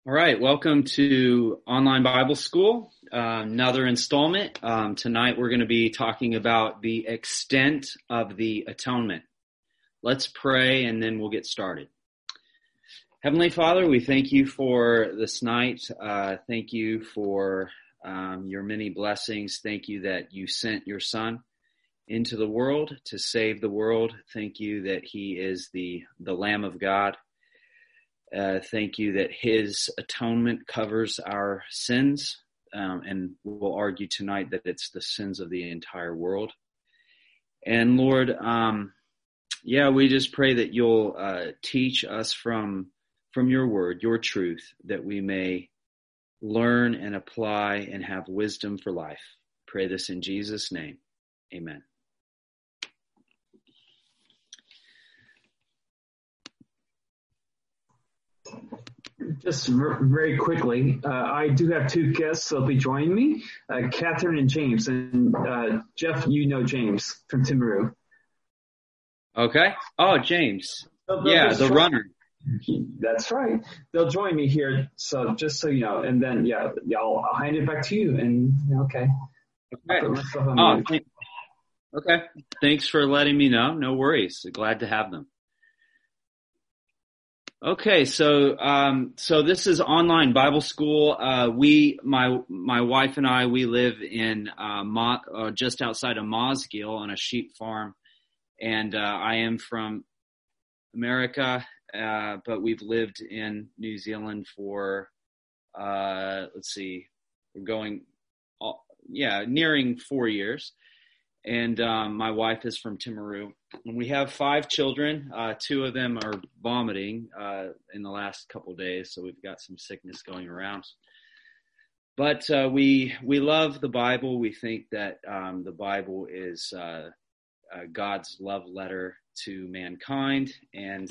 All right, welcome to Online Bible School, another installment. Tonight we're going to be talking about the extent of the atonement. Let's pray and then we'll get started. Heavenly Father, we thank you for this night. Thank you for your many blessings. Thank you that you sent your Son into the world to save the world. Thank you that he is the Lamb of God. Thank you that his atonement covers our sins, and we'll argue tonight that it's the sins of the entire world. And Lord, we just pray that you'll teach us from your word, your truth, that we may learn and apply and have wisdom for life. Pray this in Jesus' name. Amen. Just very quickly, I do have two guests that'll be joining me, Catherine and James. And Jeff, you know James from Timaru. Okay. Oh, James. The runner. That's right. They'll join me here, so just so you know. And then, I'll hand it back to you. And okay. Okay. Thanks for letting me know. No worries. Glad to have them. Okay, so this is Online Bible School. My wife and I, we live in just outside of Mosgiel on a sheep farm, and I am from America, but we've lived in New Zealand for nearing 4 years. And my wife is from Timaru. And we have 5 children. 2 of them are vomiting in the last couple of days, so we've got some sickness going around. But we love the Bible. We think that the Bible is God's love letter to mankind, and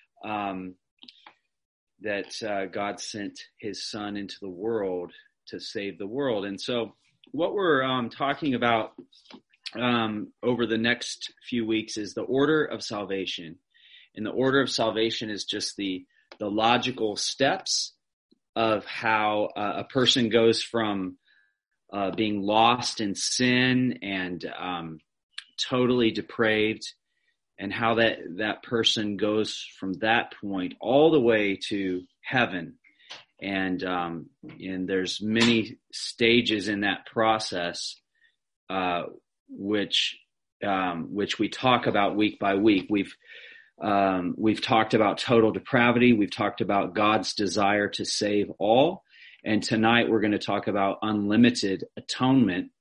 that God sent his Son into the world to save the world. And so what we're talking about over the next few weeks is the order of salvation. And the order of salvation is just the logical steps of how a person goes from being lost in sin and totally depraved, and how that person goes from that point all the way to heaven. And there's many stages in that process, which we talk about week by week. We've talked about total depravity. We've talked about God's desire to save all. And tonight we're going to talk about unlimited atonement.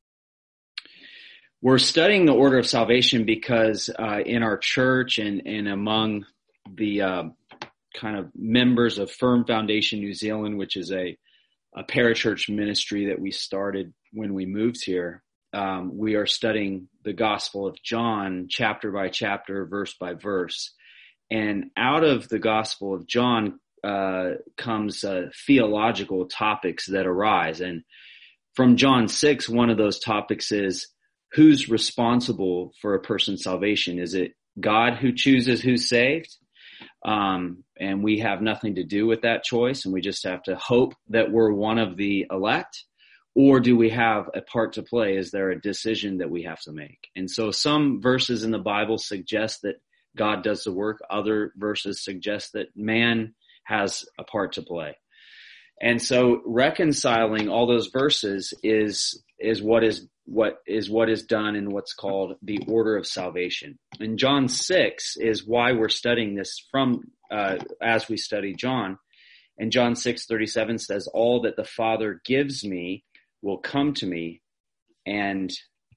We're studying the order of salvation because in our church and among the kind of members of Firm Foundation New Zealand, which is a parachurch ministry that we started when we moved here, we are studying the Gospel of John chapter by chapter, verse by verse. And out of the Gospel of John comes theological topics that arise. And from John 6, one of those topics is, who's responsible for a person's salvation? Is it God who chooses who's saved? And we have nothing to do with that choice, and we just have to hope that we're one of the elect. Or do we have a part to play? Is there a decision that we have to make? And so some verses in the Bible suggest that God does the work. Other verses suggest that man has a part to play. And so reconciling all those verses is what is done in what's called the order of salvation. And John 6 is why we're studying this from as we study John. And John 6:37 says, "All that the Father gives me will come to me, and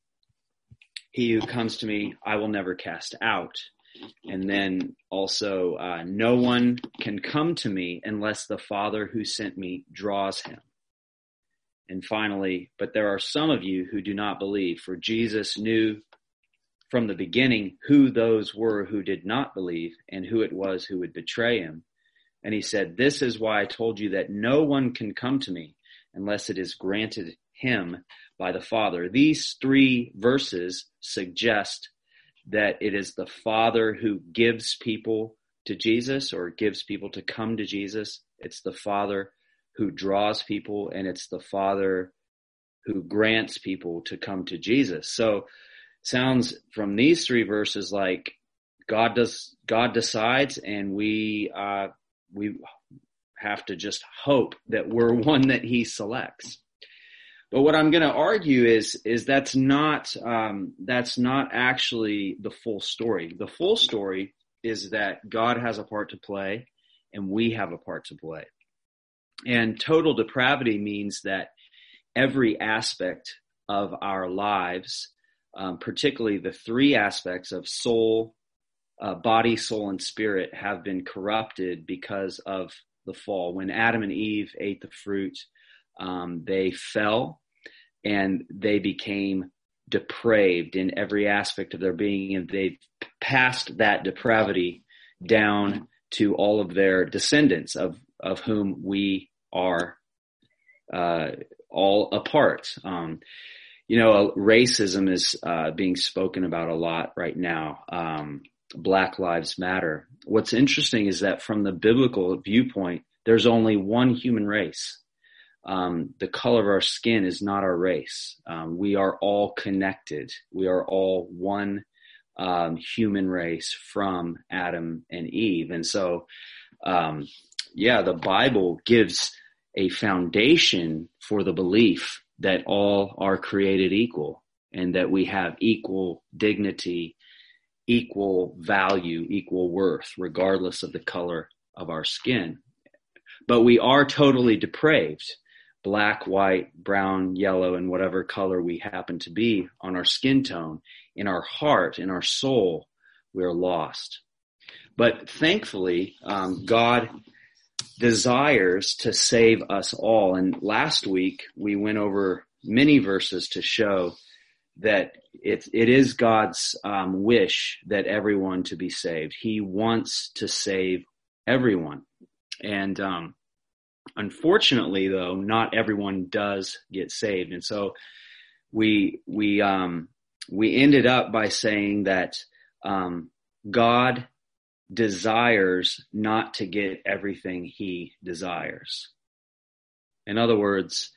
he who comes to me I will never cast out." And then also, no one can come to me unless the Father who sent me draws him. And finally, but there are some of you who do not believe, for Jesus knew from the beginning who those were who did not believe and who it was who would betray him. And he said, "This is why I told you that no one can come to me unless it is granted him by the Father." These 3 verses suggest that it is the Father who gives people to Jesus, or gives people to come to Jesus. It's the Father who draws people, and it's the Father who grants people to come to Jesus. So sounds from these three verses like God decides, and we have to just hope that we're one that he selects. But what I'm going to argue is that's not actually the full story. The full story is that God has a part to play, and we have a part to play. And total depravity means that every aspect of our lives, particularly the three aspects of soul, body, soul, and spirit, have been corrupted because of the fall. When Adam and Eve ate the fruit, they fell and they became depraved in every aspect of their being, and they passed that depravity down to all of their descendants, of whom we are all a part. Racism is being spoken about a lot right now. Black Lives Matter. What's interesting is that from the biblical viewpoint, there's only one human race. The color of our skin is not our race. We are all connected. We are all one human race from Adam and Eve. And so, the Bible gives a foundation for the belief that all are created equal and that we have equal dignity, equal value, equal worth, regardless of the color of our skin. But we are totally depraved. Black, white, brown, yellow, and whatever color we happen to be on our skin tone, in our heart, in our soul, we are lost. But thankfully, God desires to save us all. And last week, we went over many verses to show that it is God's wish that everyone to be saved. He wants to save everyone. And unfortunately, though, not everyone does get saved. And so we ended up by saying that God desires not to get everything he desires. In other words,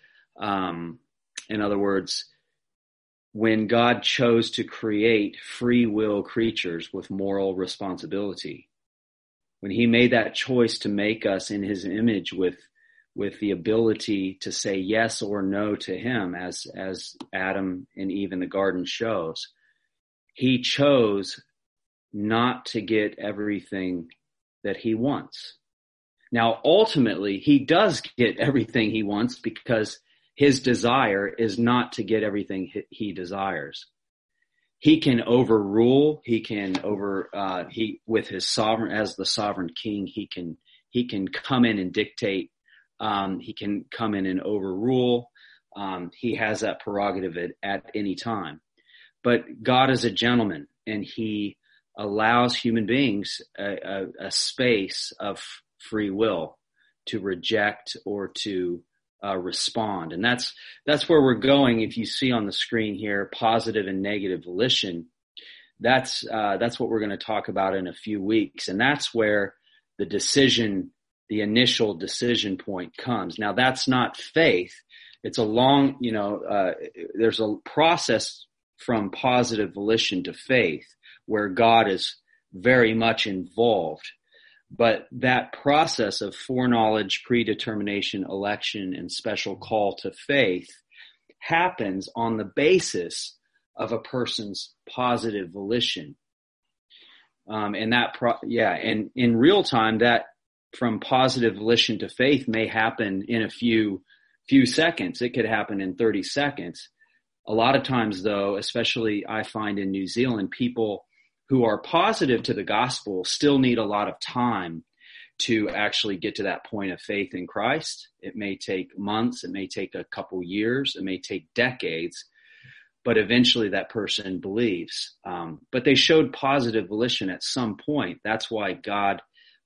when God chose to create free will creatures with moral responsibility, when he made that choice to make us in his image with the ability to say yes or no to him, as Adam and Eve in the garden shows, he chose not to get everything that he wants. Now, ultimately, he does get everything he wants because his desire is not to get everything he desires. He can overrule. He can with his sovereign, as the sovereign king, he can come in and dictate. He can come in and overrule. He has that prerogative at any time. But God is a gentleman, and he allows human beings a space of free will to reject or to respond. And that's where we're going. If you see on the screen here, positive and negative volition, that's what we're going to talk about in a few weeks. And that's where the initial decision point comes. Now, that's not faith. It's a long, there's a process from positive volition to faith where God is very much involved. But that process of foreknowledge, predetermination, election, and special call to faith happens on the basis of a person's positive volition. And in real time, that from positive volition to faith may happen in a few seconds. It could happen in 30 seconds. A lot of times, though, especially I find in New Zealand, people who are positive to the gospel still need a lot of time to actually get to that point of faith in Christ. It may take months, it may take a couple years, it may take decades, but eventually that person believes. But they showed positive volition at some point. That's why God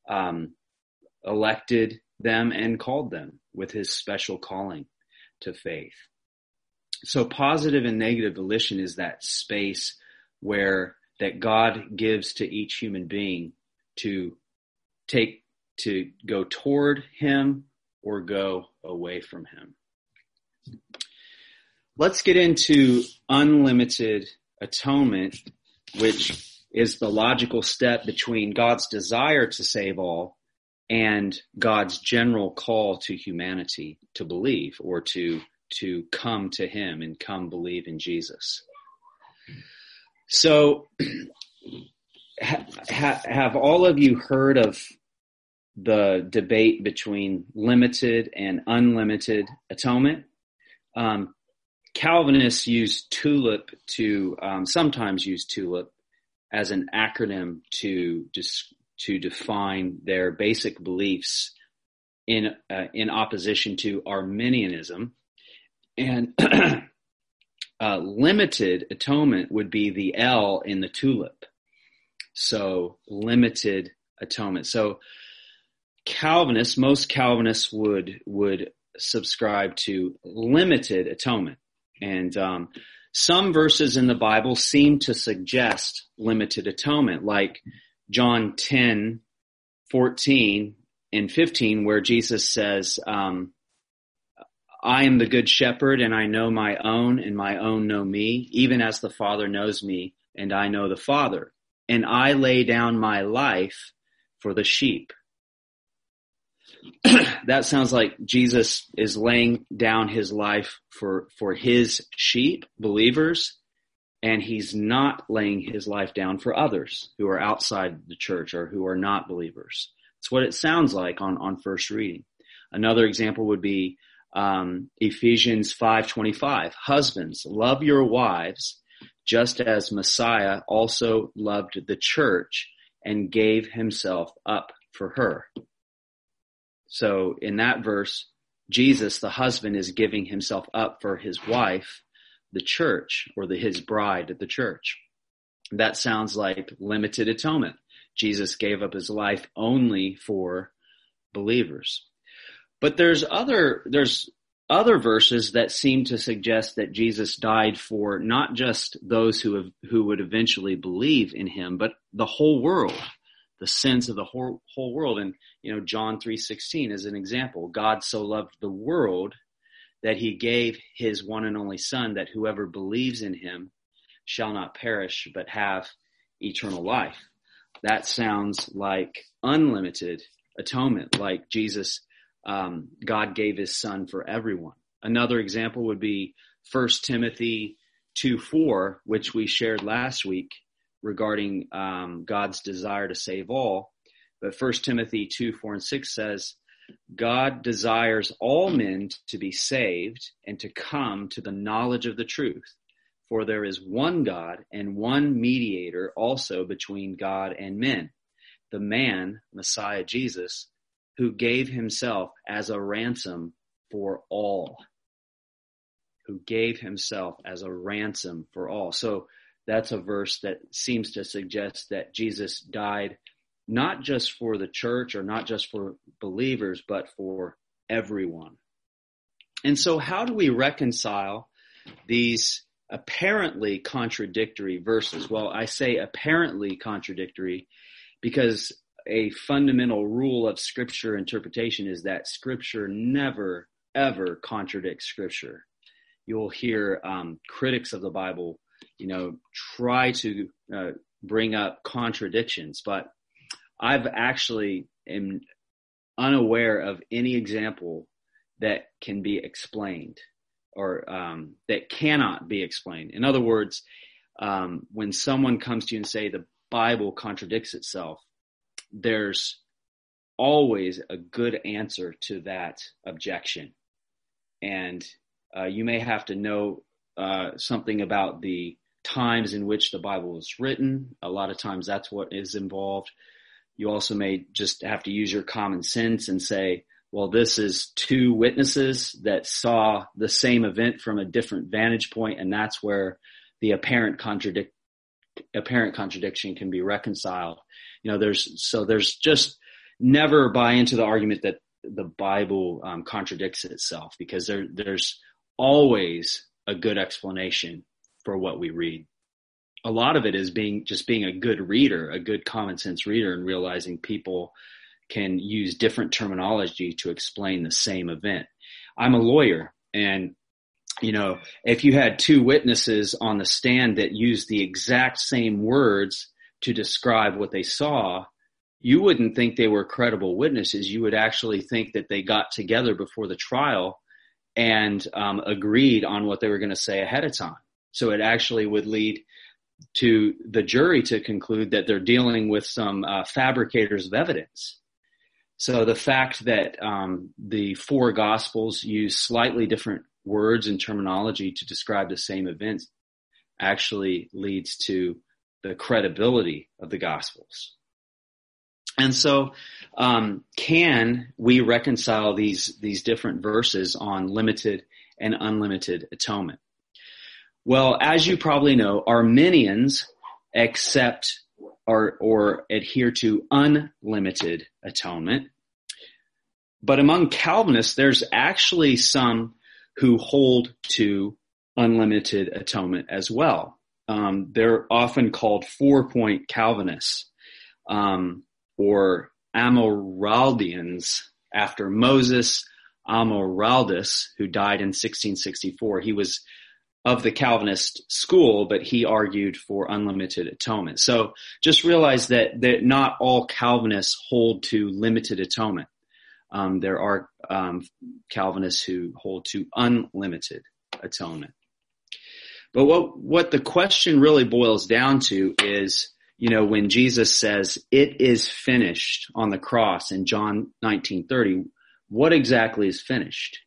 elected them and called them with his special calling to faith. So positive and negative volition is that space that God gives to each human being to take to go toward him or go away from him. Let's get into unlimited atonement, which is the logical step between God's desire to save all and God's general call to humanity to believe, or to come to him and come believe in Jesus. So have all of you heard of the debate between limited and unlimited atonement? Calvinists use TULIP sometimes use TULIP as an acronym to define their basic beliefs in opposition to Arminianism. And limited atonement would be the L in the TULIP. So limited atonement. So most Calvinists would subscribe to limited atonement. And some verses in the Bible seem to suggest limited atonement, like John 10:14 and 15, where Jesus says, I am the good shepherd, and I know my own, and my own know me, even as the Father knows me, and I know the Father. And I lay down my life for the sheep. That sounds like Jesus is laying down his life for his sheep, believers, and he's not laying his life down for others who are outside the church or who are not believers. It's what it sounds like on first reading. Another example would be Ephesians 5:25. Husbands, love your wives, just as Messiah also loved the church and gave himself up for her. So in that verse, Jesus, the husband, is giving himself up for his wife, the church, or his bride at the church. That sounds like limited atonement. Jesus gave up his life only for believers. But there's other verses that seem to suggest that Jesus died for not just those who would eventually believe in him, but the whole world, the sins of the whole world. And John 3:16 is an example. God so loved the world that he gave his one and only Son, that whoever believes in him shall not perish but have eternal life. That sounds like unlimited atonement, like Jesus, God gave his Son for everyone. Another example would be 1 Timothy 2:4, which we shared last week regarding God's desire to save all. But 1 Timothy 2:4 and 6 says, God desires all men to be saved and to come to the knowledge of the truth. For there is one God and one mediator also between God and men, the man, Messiah Jesus, who gave himself as a ransom for all. Who gave himself as a ransom for all. So that's a verse that seems to suggest that Jesus died not just for the church or not just for believers, but for everyone. And so how do we reconcile these apparently contradictory verses? Well, I say apparently contradictory because a fundamental rule of Scripture interpretation is that Scripture never, ever contradicts Scripture. You'll hear critics of the Bible, try to bring up contradictions, but I've actually am unaware of any example that can be explained or that cannot be explained. In other words, when someone comes to you and say the Bible contradicts itself, there's always a good answer to that objection. And you may have to know something about the times in which the Bible was written. A lot of times that's what is involved. You also may just have to use your common sense and say, well, this is two witnesses that saw the same event from a different vantage point, and that's where the apparent contradiction can be reconciled. There's just never buy into the argument that the Bible contradicts itself, because there's always a good explanation for what we read. A lot of it is being a good reader, a good common sense reader, and realizing people can use different terminology to explain the same event. I'm a lawyer, and if you had two witnesses on the stand that used the exact same words to describe what they saw, you wouldn't think they were credible witnesses. You would actually think that they got together before the trial and agreed on what they were going to say ahead of time. So it actually would lead to the jury to conclude that they're dealing with some fabricators of evidence. So the fact that the four Gospels use slightly different words and terminology to describe the same events actually leads to the credibility of the Gospels. And so can we reconcile these different verses on limited and unlimited atonement? Well, as you probably know, Arminians accept or adhere to unlimited atonement. But among Calvinists, there's actually some who hold to unlimited atonement as well. They're often called 4-point Calvinists, or Amyraldians, after Moses Amyraldus, who died in 1664. He was of the Calvinist school, but he argued for unlimited atonement. So just realize that not all Calvinists hold to limited atonement. There are Calvinists who hold to unlimited atonement. But what the question really boils down to is, when Jesus says it is finished on the cross in John 19:30, what exactly is finished?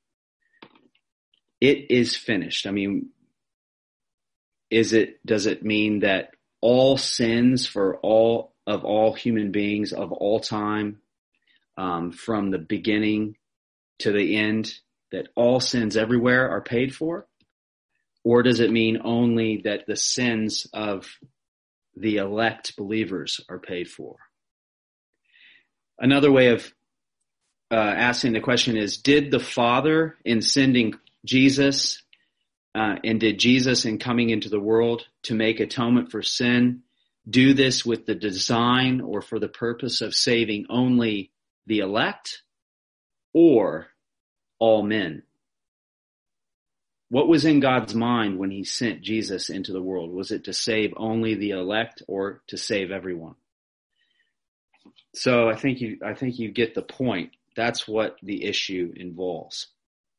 It is finished. I mean, does it mean that all sins for all human beings of all time, from the beginning to the end, that all sins everywhere are paid for? Or does it mean only that the sins of the elect believers are paid for? Another way of asking the question is, did the Father, in sending Jesus, and did Jesus, in coming into the world to make atonement for sin, do this with the design or for the purpose of saving only the elect or all men? What was in God's mind when he sent Jesus into the world? Was it to save only the elect or to save everyone? So I think you get the point. That's what the issue involves.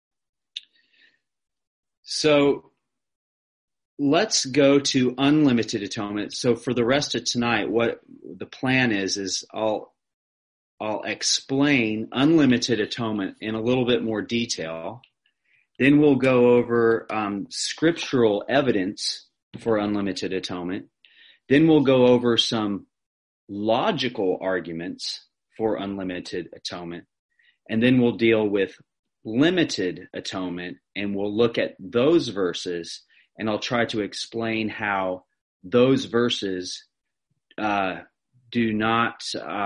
So let's go to unlimited atonement. So for the rest of tonight, what the plan is I'll explain unlimited atonement in a little bit more detail. Then we'll go over scriptural evidence for unlimited atonement. Then we'll go over some logical arguments for unlimited atonement. And then we'll deal with limited atonement, and we'll look at those verses, and I'll try to explain how those verses do not,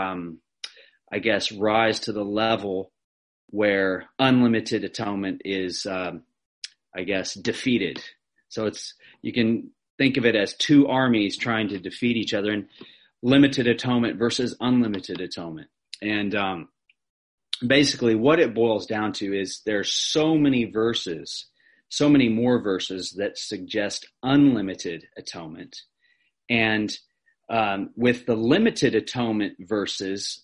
rise to the level where unlimited atonement is, defeated. So you can think of it as two armies trying to defeat each other, and limited atonement versus unlimited atonement. And basically what it boils down to is there's so many more verses that suggest unlimited atonement. And with the limited atonement verses,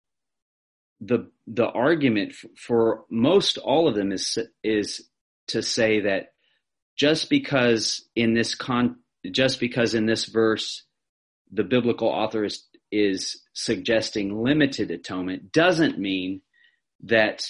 the argument for most all of them is to say that just because in this verse the biblical author is suggesting limited atonement doesn't mean that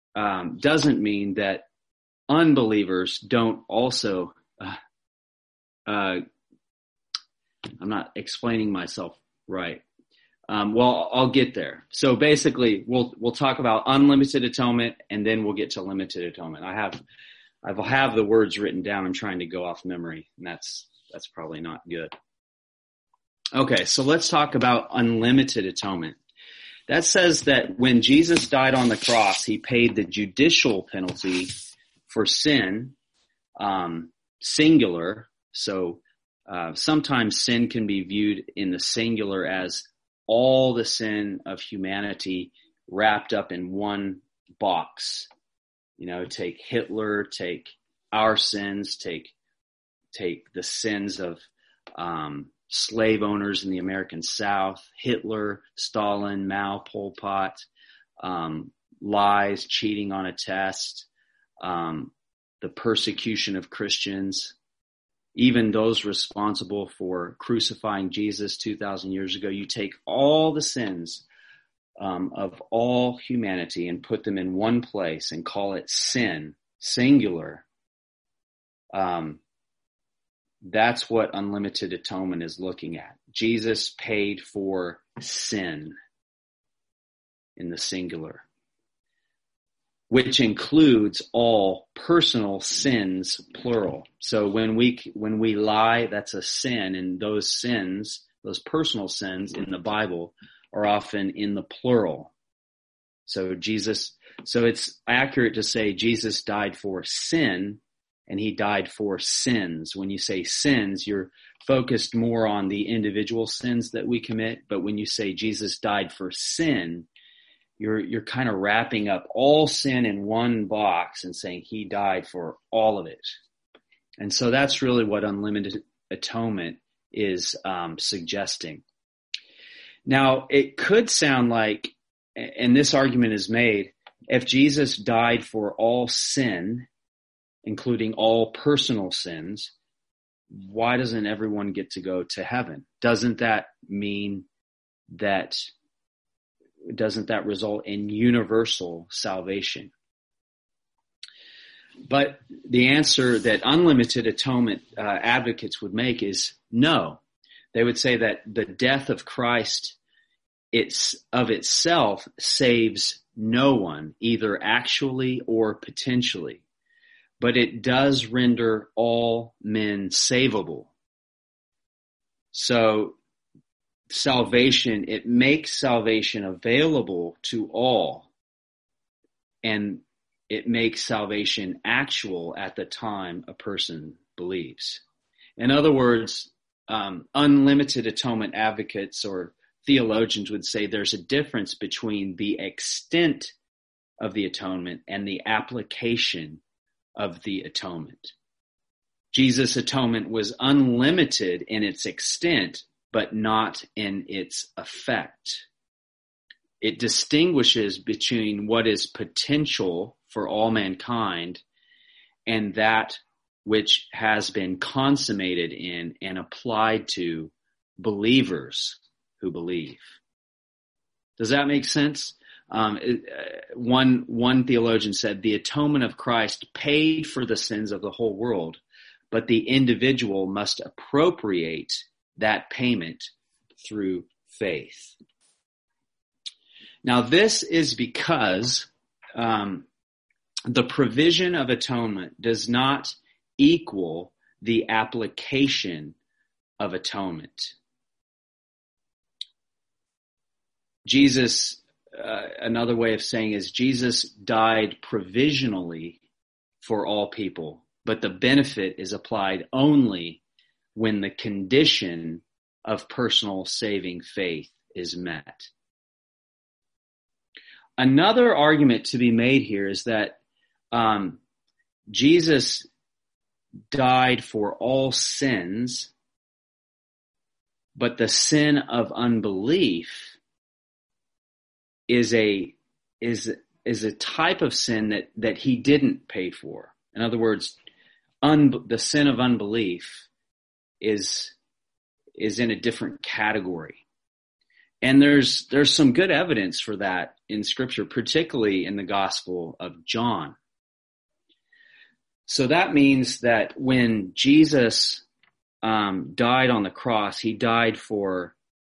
unbelievers don't also. I'm not explaining myself right. I'll get there. So basically, we'll talk about unlimited atonement, and then we'll get to limited atonement. I have the words written down. I'm trying to go off memory, and that's probably not good. Okay, so let's talk about unlimited atonement. That says that when Jesus died on the cross, he paid the judicial penalty for sin, singular. So sometimes sin can be viewed in the singular as all the sin of humanity wrapped up in one box. Take Hitler, take our sins, take the sins of slave owners in the American South, Hitler, Stalin, Mao, Pol Pot, lies, cheating on a test, the persecution of Christians, even those responsible for crucifying Jesus 2,000 years ago. You take all the sins of all humanity and put them in one place and call it sin, singular. That's what unlimited atonement is looking at. Jesus paid for sin in the singular, which includes all personal sins, plural. So when we lie, that's a sin, and those sins, those personal sins in the Bible, are often in the plural. So it's accurate to say Jesus died for sin, and he died for sins. When you say sins, you're focused more on the individual sins that we commit. But when you say Jesus died for sin, you're kind of wrapping up all sin in one box and saying he died for all of it. And so that's really what unlimited atonement is suggesting. Now, it could sound like, and this argument is made, if Jesus died for all sin, including all personal sins, why doesn't everyone get to go to heaven? Doesn't that result in universal salvation? But the answer that unlimited atonement advocates would make is no. They would say that the death of Christ of itself saves no one, either actually or potentially. But it does render all men savable. So salvation, it makes salvation available to all, and it makes salvation actual at the time a person believes. In other words, unlimited atonement advocates or theologians would say there's a difference between the extent of the atonement and the application of the atonement. Jesus' atonement was unlimited in its extent, but not in its effect. It distinguishes between what is potential for all mankind and that which has been consummated in and applied to believers who believe. Does that make sense? One theologian said the atonement of Christ paid for the sins of the whole world, but the individual must appropriate that payment through faith. Now, this is because the provision of atonement does not equal the application of atonement. Jesus, another way of saying is Jesus died provisionally for all people, but the benefit is applied only when the condition of personal saving faith is met. Another argument to be made here is that Jesus died for all sins, but the sin of unbelief is a type of sin that he didn't pay for. In other words, the sin of unbelief is in a different category. And there's some good evidence for that in Scripture, particularly in the Gospel of John. So that means that when Jesus died on the cross, he died for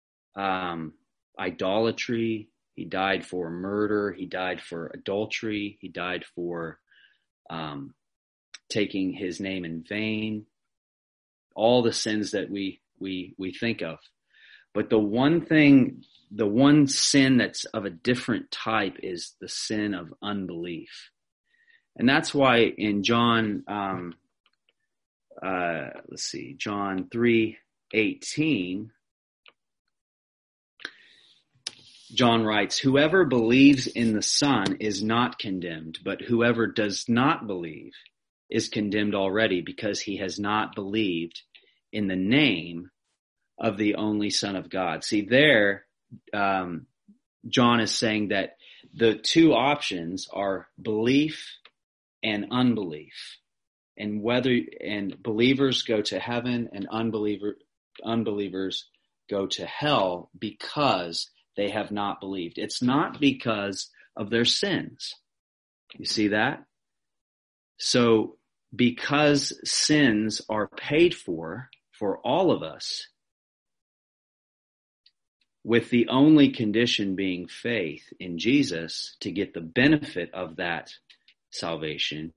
idolatry, he died for murder, he died for adultery, he died for taking his name in vain, all the sins that we think of. But the one sin that's of a different type is the sin of unbelief. And that's why in John, John 3:18, John writes, "Whoever believes in the Son is not condemned, but whoever does not believe is condemned already because he has not believed in the name of the only Son of God." See, there, John is saying that the two options are belief and unbelief, and believers go to heaven and unbelievers go to hell because they have not believed. It's not because of their sins. You see that? So because sins are paid for all of us, with the only condition being faith in Jesus to get the benefit of that salvation,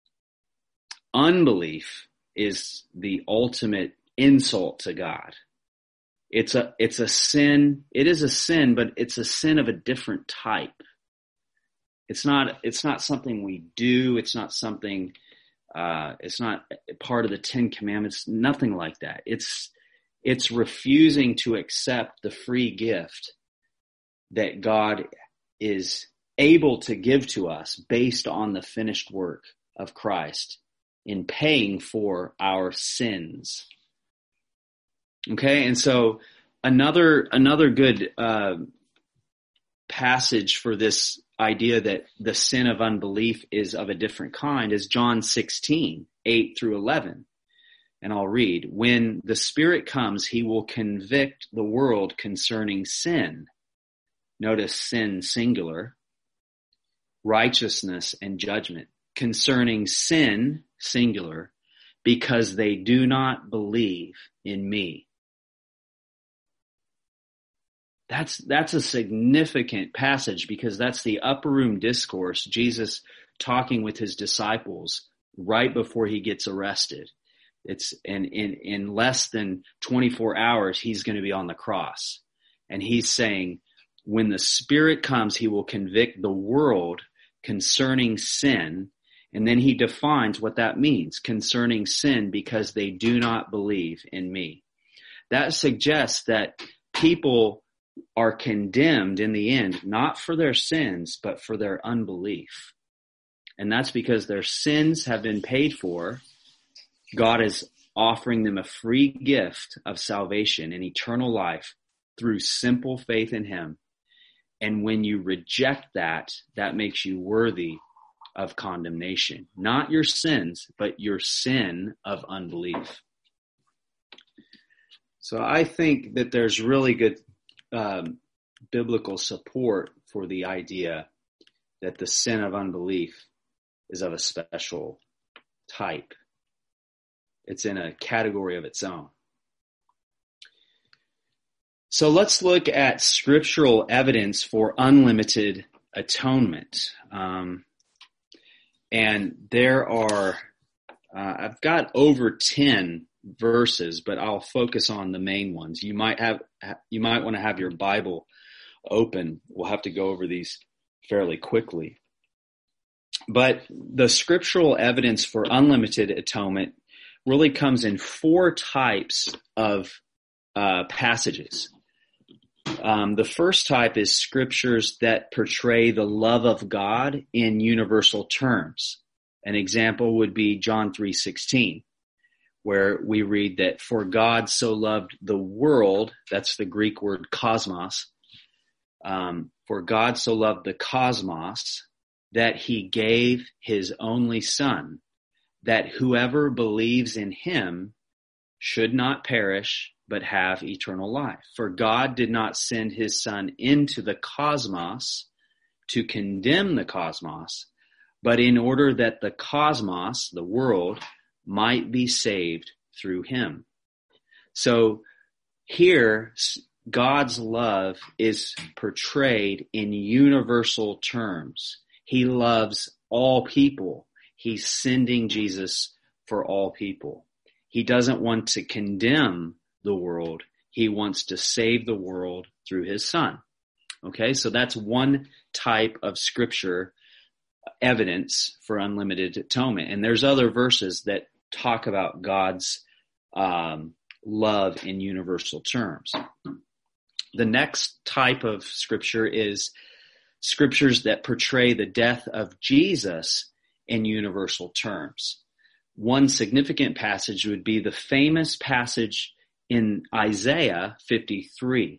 unbelief is the ultimate insult to God. It's a sin. It is a sin, but it's a sin of a different type. It's not something we do. It's not something, it's not part of the 10 Commandments, nothing like that. It's refusing to accept the free gift that God is able to give to us based on the finished work of Christ in paying for our sins. Okay, and so another good passage for this idea that the sin of unbelief is of a different kind is John 16, 8 through 11. And I'll read, "When the Spirit comes, he will convict the world concerning sin." Notice sin singular, righteousness and judgment. Concerning sin singular, because they do not believe in me. That's a significant passage because that's the upper room discourse, Jesus talking with his disciples right before he gets arrested. It's in less than 24 hours, he's going to be on the cross. And he's saying, when the Spirit comes, he will convict the world concerning sin. And then he defines what that means, concerning sin, because they do not believe in me. That suggests that people are condemned in the end, not for their sins, but for their unbelief. And that's because their sins have been paid for. God is offering them a free gift of salvation and eternal life through simple faith in him. And when you reject that, that makes you worthy of condemnation. Not your sins, but your sin of unbelief. So I think that there's really good biblical support for the idea that the sin of unbelief is of a special type. It's in a category of its own. So let's look at scriptural evidence for unlimited atonement. And there are, I've got over 10 verses, but I'll focus on the main ones. You might want to have your Bible open. We'll have to go over these fairly quickly. But the scriptural evidence for unlimited atonement really comes in 4 types of passages. The first type is scriptures that portray the love of God in universal terms. An example would be John 3:16, where we read that for God so loved the world, that's the Greek word cosmos, for God so loved the cosmos that he gave his only Son, that whoever believes in him should not perish, but have eternal life. For God did not send his Son into the cosmos to condemn the cosmos, but in order that the cosmos, the world, might be saved through him. So here, God's love is portrayed in universal terms. He loves all people. He's sending Jesus for all people. He doesn't want to condemn the world. He wants to save the world through his Son. Okay, so that's one type of scripture evidence for unlimited atonement. And there's other verses that talk about God's love in universal terms. The next type of scripture is scriptures that portray the death of Jesus in universal terms. One significant passage would be the famous passage in Isaiah 53,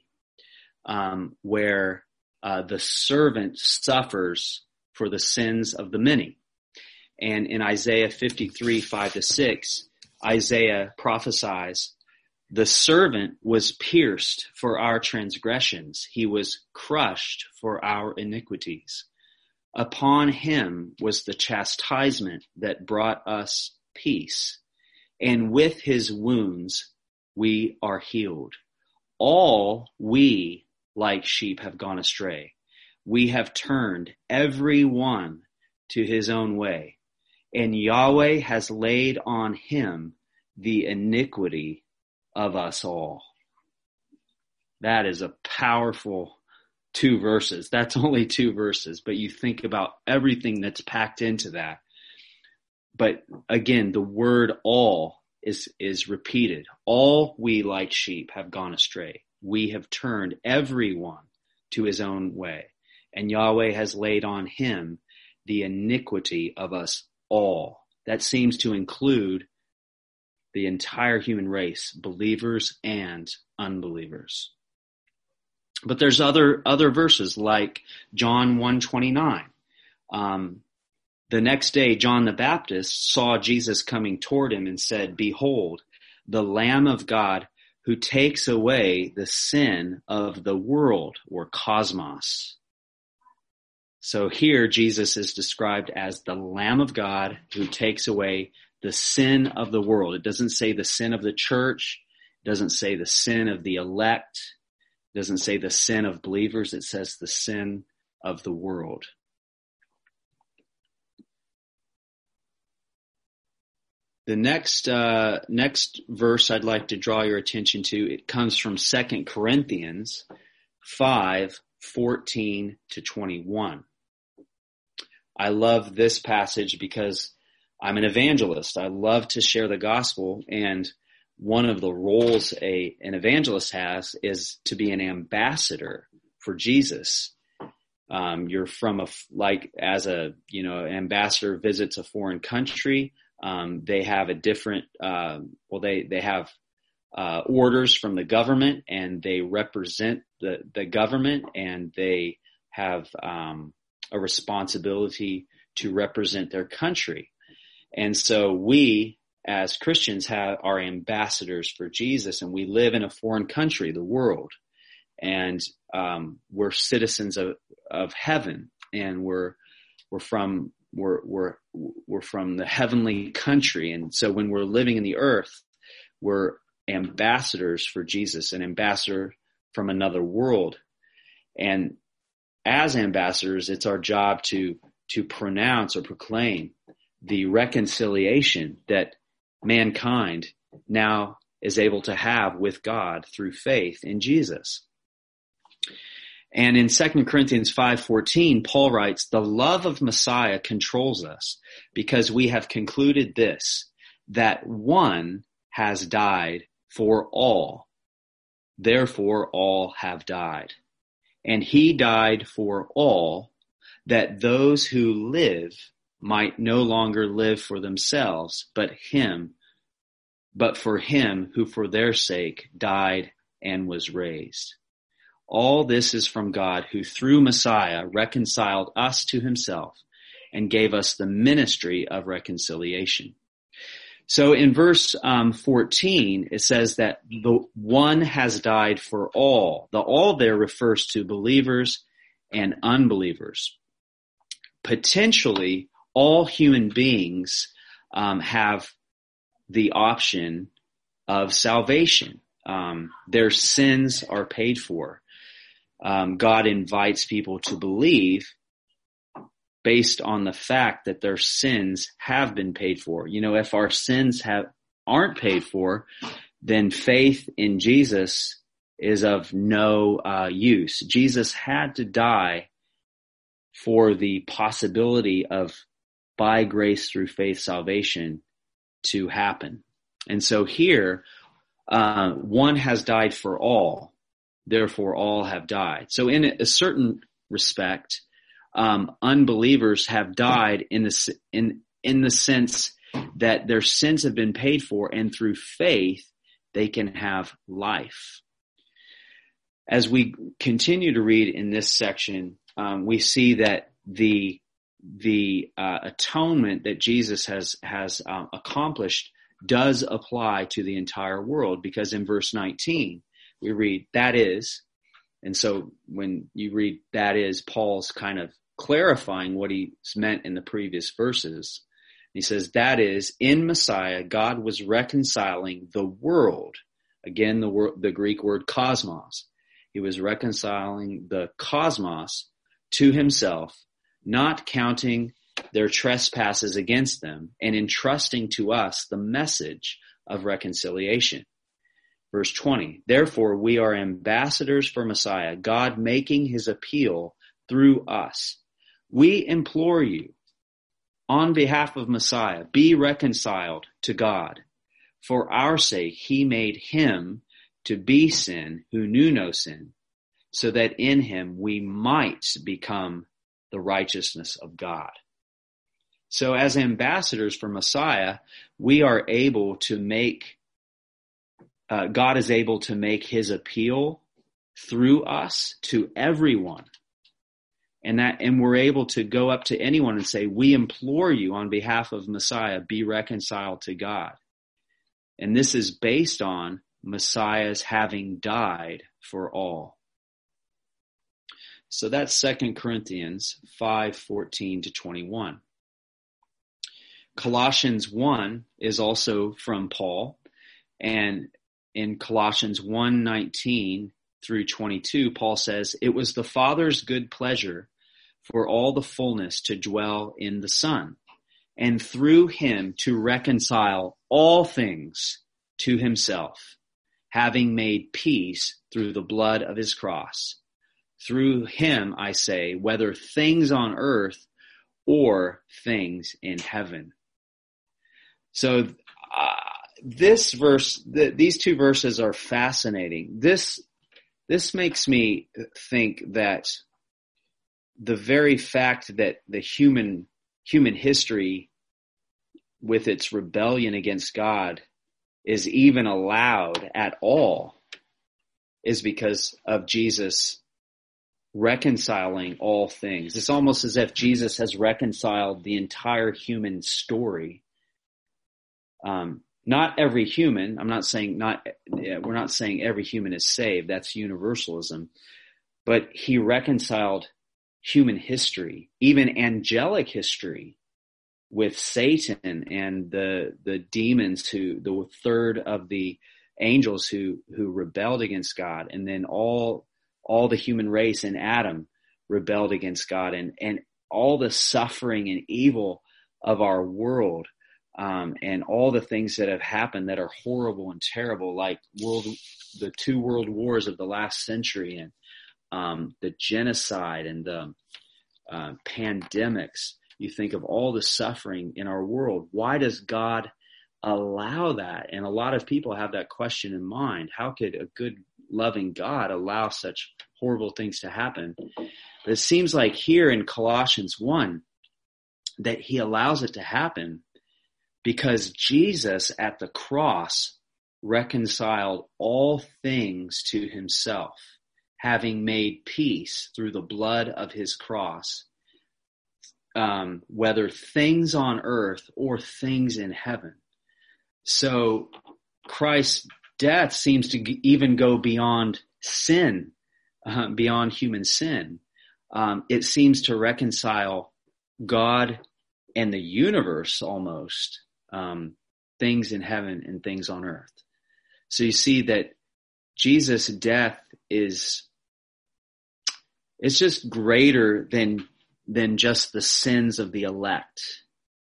where the servant suffers for the sins of the many. And in Isaiah 53, 5-6, Isaiah prophesies, "The servant was pierced for our transgressions. He was crushed for our iniquities. Upon him was the chastisement that brought us peace. And with his wounds we are healed. All we, like sheep, have gone astray. We have turned every one to his own way. And Yahweh has laid on him the iniquity of us all." That is a powerful 2 verses. That's only 2 verses, but you think about everything that's packed into that. But again, the word all is repeated. All we like sheep have gone astray. We have turned everyone to his own way. And Yahweh has laid on him the iniquity of us all. That seems to include the entire human race, believers and unbelievers. But there's other verses like John 1:29. The next day, John the Baptist saw Jesus coming toward him and said, "Behold, the Lamb of God who takes away the sin of the world," or cosmos. So here Jesus is described as the Lamb of God who takes away the sin of the world. It doesn't say the sin of the church. It doesn't say the sin of the elect. It doesn't say the sin of believers. It says the sin of the world. The next verse I'd like to draw your attention to, it comes from 2 Corinthians 5:14-21. I love this passage because I'm an evangelist. I love to share the gospel, and one of the roles an evangelist has is to be an ambassador for Jesus. You're from an ambassador visits a foreign country. They have a different, they have orders from the government, and they represent the government, and they have a responsibility to represent their country. And so we, as Christians, are ambassadors for Jesus, and we live in a foreign country, the world, and we're citizens of heaven, and we're from the heavenly country. And so when we're living in the earth, we're ambassadors for Jesus, an ambassador from another world. And as ambassadors, it's our job to pronounce or proclaim the reconciliation that mankind now is able to have with God through faith in Jesus. And in 2 Corinthians 5:14, Paul writes, "The love of Messiah controls us, because we have concluded this, that one has died for all. Therefore all have died. And he died for all, that those who live might no longer live for themselves, but for him who for their sake died and was raised. All this is from God, who through Messiah reconciled us to himself and gave us the ministry of reconciliation." So in verse 14, it says that the one has died for all. The all there refers to believers and unbelievers. Potentially, all human beings have the option of salvation. Their sins are paid for. God invites people to believe based on the fact that their sins have been paid for. You know, if our sins aren't paid for, then faith in Jesus is of no use. Jesus had to die for the possibility of, by grace through faith, salvation to happen. And so here, one has died for all. therefore all have died. So in a certain respect, unbelievers have died in the sense that their sins have been paid for, and through faith they can have life. As we continue to read in this section, we see that the atonement that Jesus has accomplished does apply to the entire world, because in verse 19 we read, that is, and so when you read that is, Paul's kind of clarifying what he's meant in the previous verses. He says, that is, in Messiah, God was reconciling the world. Again, the Greek word cosmos. He was reconciling the cosmos to himself, not counting their trespasses against them, and entrusting to us the message of reconciliation. Verse 20, therefore we are ambassadors for Messiah, God making his appeal through us. We implore you, on behalf of Messiah, be reconciled to God. For our sake, he made him to be sin who knew no sin, so that in him we might become the righteousness of God. So as ambassadors for Messiah, we are able to make, God is able to make his appeal through us to everyone. And we're able to go up to anyone and say, we implore you on behalf of Messiah, be reconciled to God. And this is based on Messiah's having died for all. So that's 2 Corinthians 5:14 to 21. Colossians 1 is also from Paul. And in Colossians 1:19 through 22, Paul says, it was the Father's good pleasure for all the fullness to dwell in the Son, and through him to reconcile all things to himself, having made peace through the blood of his cross. Through him, I say, whether things on earth or things in heaven. So this verse, these two verses are fascinating. This makes me think that the very fact that the human history, with its rebellion against God, is even allowed at all is because of Jesus reconciling all things. It's almost as if Jesus has reconciled the entire human story. Not every human, we're not saying every human is saved. That's universalism. But he reconciled human history, even angelic history, with Satan and the demons, the third of the angels who rebelled against God, and then all the human race in Adam rebelled against God, and all the suffering and evil of our world, and all the things that have happened that are horrible and terrible, like the 2 world wars of the last century, and the genocide and the pandemics. You think of all the suffering in our world. Why does God allow that? And a lot of people have that question in mind. How could a good, loving God allow such horrible things to happen? But it seems like here in Colossians 1 that he allows it to happen because Jesus at the cross reconciled all things to himself, having made peace through the blood of his cross, whether things on earth or things in heaven. So Christ's death seems to even go beyond sin, beyond human sin. It seems to reconcile God and the universe almost, things in heaven and things on earth. So you see that Jesus' death it's just greater than just the sins of the elect.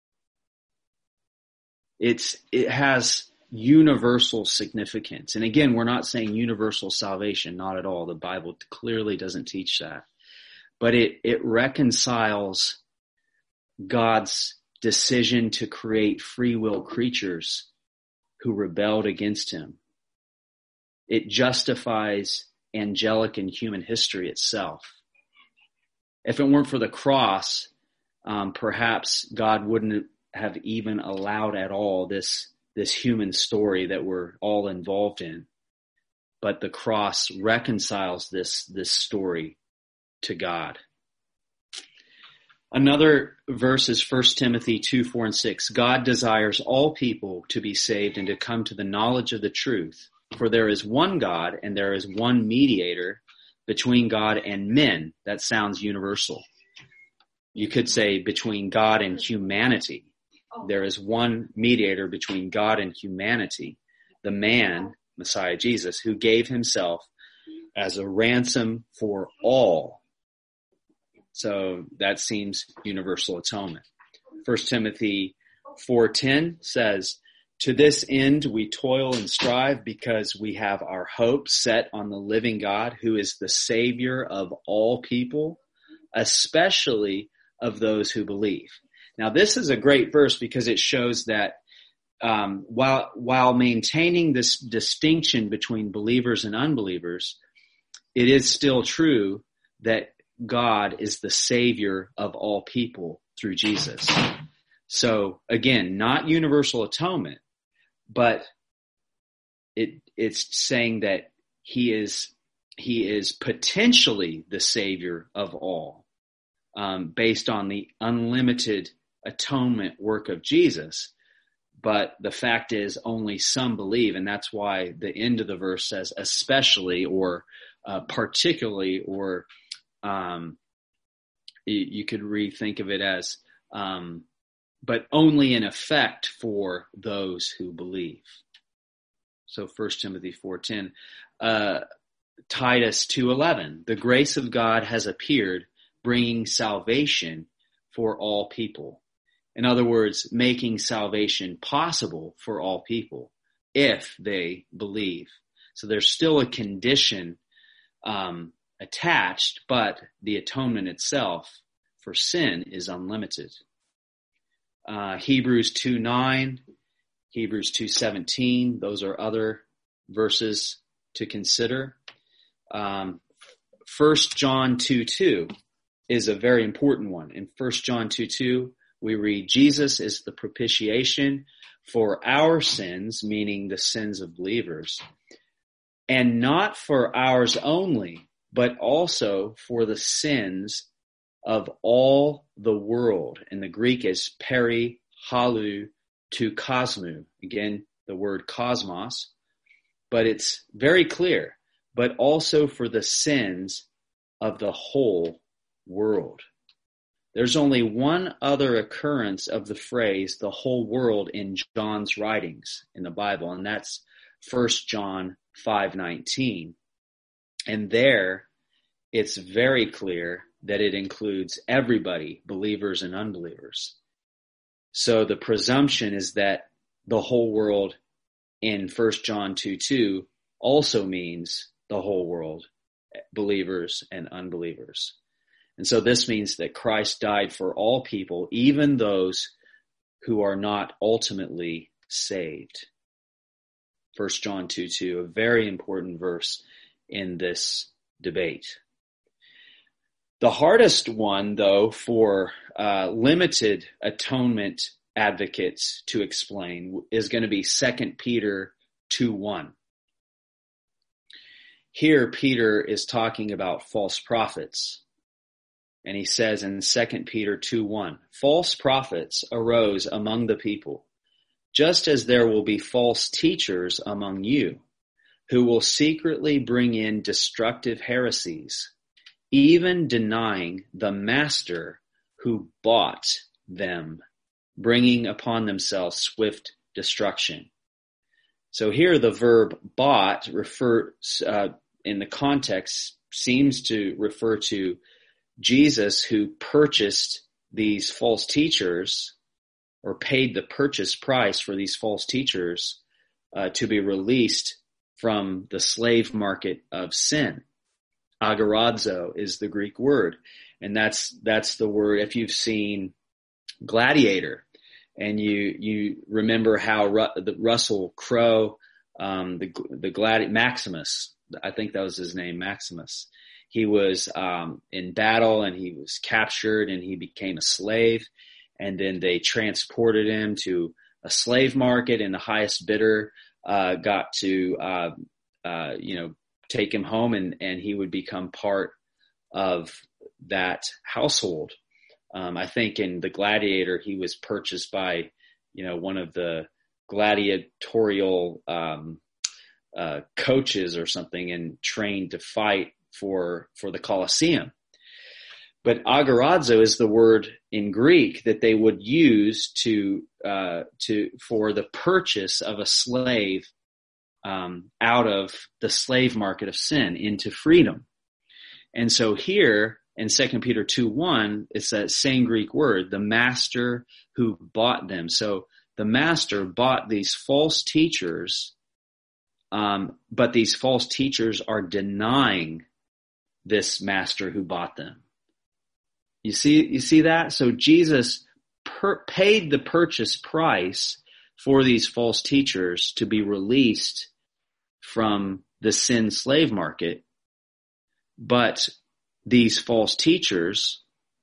It has universal significance. And again, we're not saying universal salvation, not at all. The Bible clearly doesn't teach that. But it reconciles God's decision to create free will creatures who rebelled against him. It justifies angelic and human history itself. If it weren't for the cross, perhaps God wouldn't have even allowed at all this human story that we're all involved in. But the cross reconciles this story to God. Another verse is 1 Timothy 2:4-6. God desires all people to be saved and to come to the knowledge of the truth. For there is one God and there is one mediator between God and men. That sounds universal. You could say between God and humanity. There is one mediator between God and humanity, the man, Messiah Jesus, who gave himself as a ransom for all. So that seems universal atonement. 1 Timothy 4:10 says, to this end we toil and strive because we have our hope set on the living God, who is the Savior of all people, especially of those who believe. Now this is a great verse because it shows that while maintaining this distinction between believers and unbelievers, it is still true that God is the Savior of all people through Jesus. So again, not universal atonement, but it's saying that he is potentially the Savior of all, based on the unlimited atonement work of Jesus. But the fact is only some believe, and that's why the end of the verse says especially or particularly, or you could rethink of it as but only in effect for those who believe. So 1 Timothy 4:10. Titus 2:11. The grace of God has appeared, bringing salvation for all people. In other words, making salvation possible for all people if they believe. So there's still a condition attached, but the atonement itself for sin is unlimited. Hebrews 2:9, Hebrews 2:17, those are other verses to consider. 1 John 2:2 is a very important one. In 1 John 2:2, we read, Jesus is the propitiation for our sins, meaning the sins of believers, and not for ours only, but also for the sins of all the world. And the Greek is peri halu to cosmu. Again, the word cosmos, but it's very clear, but also for the sins of the whole world. There's only one other occurrence of the phrase the whole world in John's writings in the Bible, and that's 1 John 5:19. And there it's very clear that it includes everybody, believers and unbelievers. So the presumption is that the whole world in 1 John 2:2 also means the whole world, believers and unbelievers. And so this means that Christ died for all people, even those who are not ultimately saved. 1 John 2:2, a very important verse in this debate. The hardest one, though, for limited atonement advocates to explain is going to be 2 Peter 2:1. Here, Peter is talking about false prophets. And he says in 2 Peter 2:1, false prophets arose among the people, just as there will be false teachers among you, who will secretly bring in destructive heresies, even denying the master who bought them, bringing upon themselves swift destruction. So here the verb bought refers, in the context, seems to refer to Jesus, who purchased these false teachers or paid the purchase price for these false teachers to be released from the slave market of sin. Agorazo is the Greek word. And that's the word, if you've seen Gladiator and you remember how Russell Crowe, the Maximus, I think that was his name, Maximus. He was in battle, and he was captured, and he became a slave. And then they transported him to a slave market, and the highest bidder got to take him home, and he would become part of that household. I think in The Gladiator, he was purchased by, one of the gladiatorial coaches or something, and trained to fight for the Colosseum. But agorazo is the word in Greek that they would use for the purchase of a slave out of the slave market of sin into freedom. And so here in 2 Peter 2:1, it's that same Greek word, the master who bought them. So the master bought these false teachers, but these false teachers are denying this master who bought them. You see that? So Jesus paid the purchase price for these false teachers to be released from the sin slave market. But these false teachers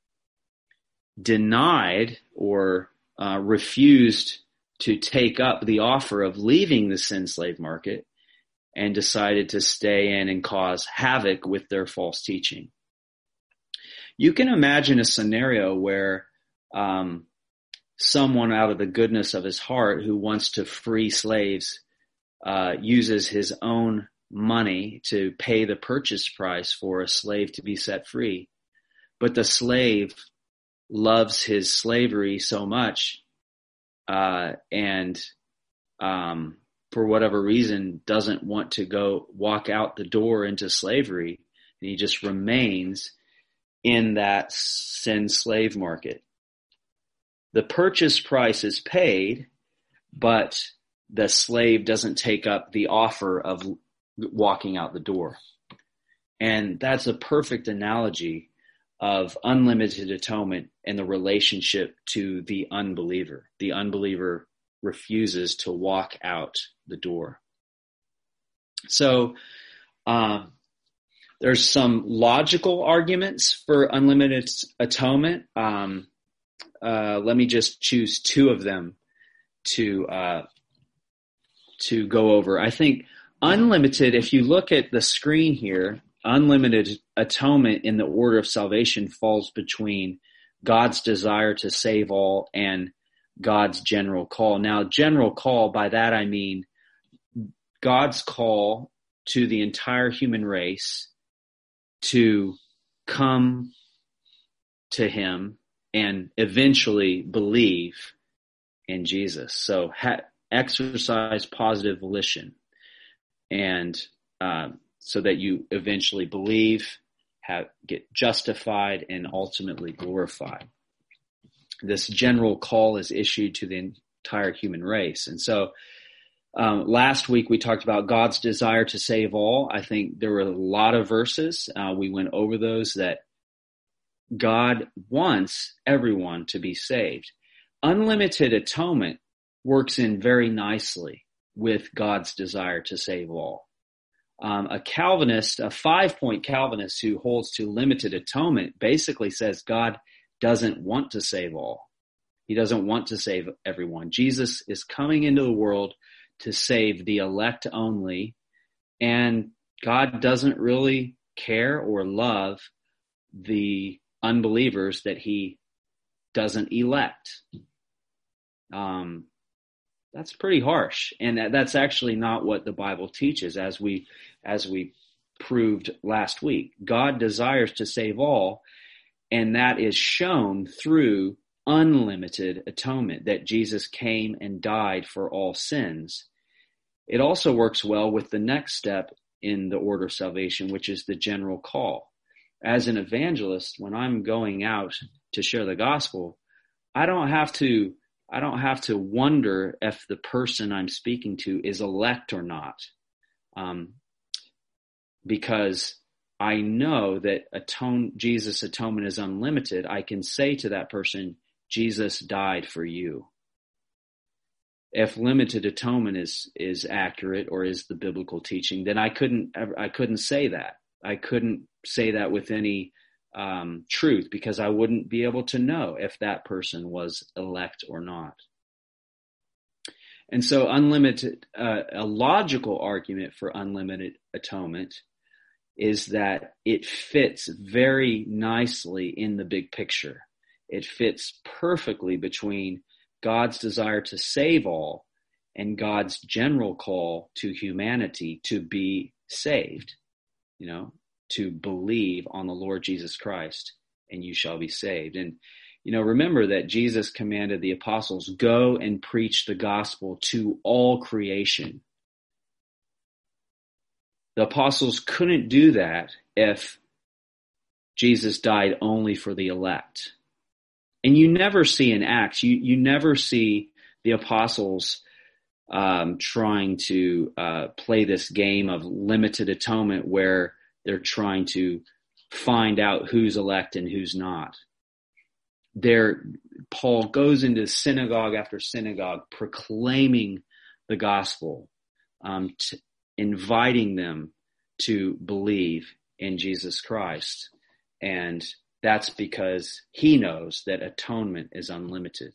denied or refused to take up the offer of leaving the sin slave market and decided to stay in and cause havoc with their false teaching. You can imagine a scenario where someone out of the goodness of his heart who wants to free slaves uses his own money to pay the purchase price for a slave to be set free. But the slave loves his slavery so much and for whatever reason doesn't want to walk out the door into slavery, and he just remains in that sin slave market. The purchase price is paid, but the slave doesn't take up the offer of walking out the door. And that's a perfect analogy of unlimited atonement and the relationship to the unbeliever. The unbeliever refuses to walk out the door. So, there's some logical arguments for unlimited atonement. Let me just choose two of them to go over. I think unlimited, if you look at the screen here, unlimited atonement in the order of salvation falls between God's desire to save all and God's general call. Now, general call, by that I mean God's call to the entire human race to come to him and eventually believe in Jesus. So exercise positive volition, and so that you eventually believe, get justified, and ultimately glorified. This general call is issued to the entire human race. And so last week we talked about God's desire to save all. I think there were a lot of verses. We went over those that God wants everyone to be saved. Unlimited atonement works in very nicely with God's desire to save all. A Calvinist, a 5-point Calvinist who holds to limited atonement basically says God doesn't want to save all. He doesn't want to save everyone. Jesus is coming into the world to save the elect only, and God doesn't really care or love the unbelievers that he doesn't elect. That's pretty harsh, and that's actually not what the Bible teaches, as we proved last week. God desires to save all, and that is shown through unlimited atonement, that Jesus came and died for all sins. It also works well with the next step in the order of salvation, which is the general call. As an evangelist, when I'm going out to share the gospel, I don't have to wonder if the person I'm speaking to is elect or not, because I know that Jesus' atonement is unlimited. I can say to that person, Jesus died for you. if limited atonement is accurate or is the biblical teaching, then I couldn't say that. I couldn't say that with any truth, because I wouldn't be able to know if that person was elect or not. And so a logical argument for unlimited atonement is that it fits very nicely in the big picture. It fits perfectly between God's desire to save all and God's general call to humanity to be saved, to believe on the Lord Jesus Christ, and you shall be saved. And, remember that Jesus commanded the apostles, go and preach the gospel to all creation. The apostles couldn't do that if Jesus died only for the elect. And you never see in Acts, you never see the apostles trying to play this game of limited atonement where they're trying to find out who's elect and who's not. Paul goes into synagogue after synagogue proclaiming the gospel, inviting them to believe in Jesus Christ. And that's because he knows that atonement is unlimited.